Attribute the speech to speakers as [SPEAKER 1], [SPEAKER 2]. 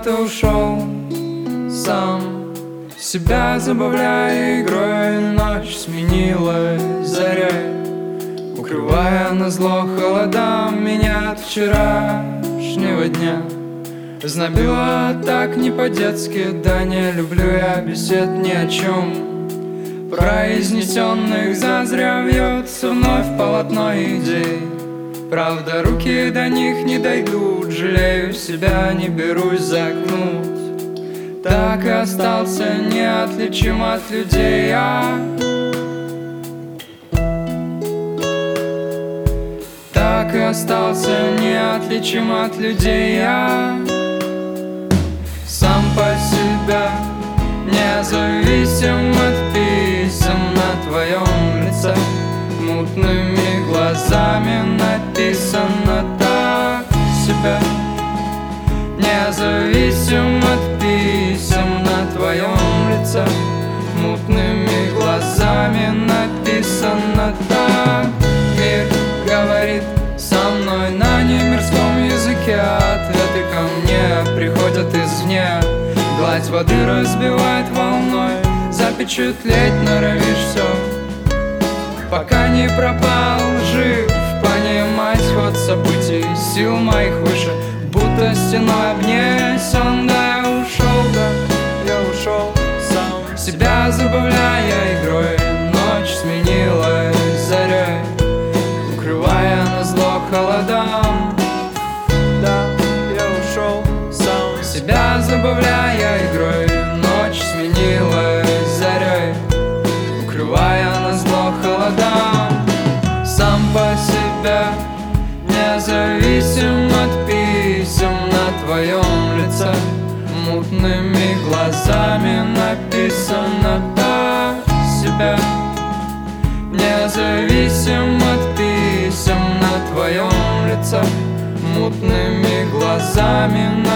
[SPEAKER 1] куда-то ушел сам, себя забавляя игрой. Ночь сменилась зарей, укрывая назло холодам меня от вчерашнего дня. Знобило так не по-детски, да не люблю я бесед ни о чем, произнесенных зазря. Вьется вновь полотно идей, правда, руки до них не дойдут. Жалею себя, не берусь загнуть, так и остался неотличим от людей я. Так и остался неотличим от людей я. Сам по себе, независим от писем на твоем лице. Мутными глазами написано так себе. Независим от писем на твоем лице. Мутными глазами написано так. Мир говорит со мной на немирском языке. Ответы ко мне приходят извне. Гладь воды разбивает волной, запечатлеть норовишь все, пока не пропал жив. Понимать ход событий, сил моих выше, будто стеной обнесен. Да, я ушел сам, себя забавляя игрой. Ночь сменилась зарей, укрывая назло холодам. Да, я ушел сам, себя забавляя игрой. Ночь сменилась зарей, укрывая назло холодам. Сам по себе, независим от писем на твоем лице. Мутными глазами написано так себе. Независим от писем на твоем лице. Мутными глазами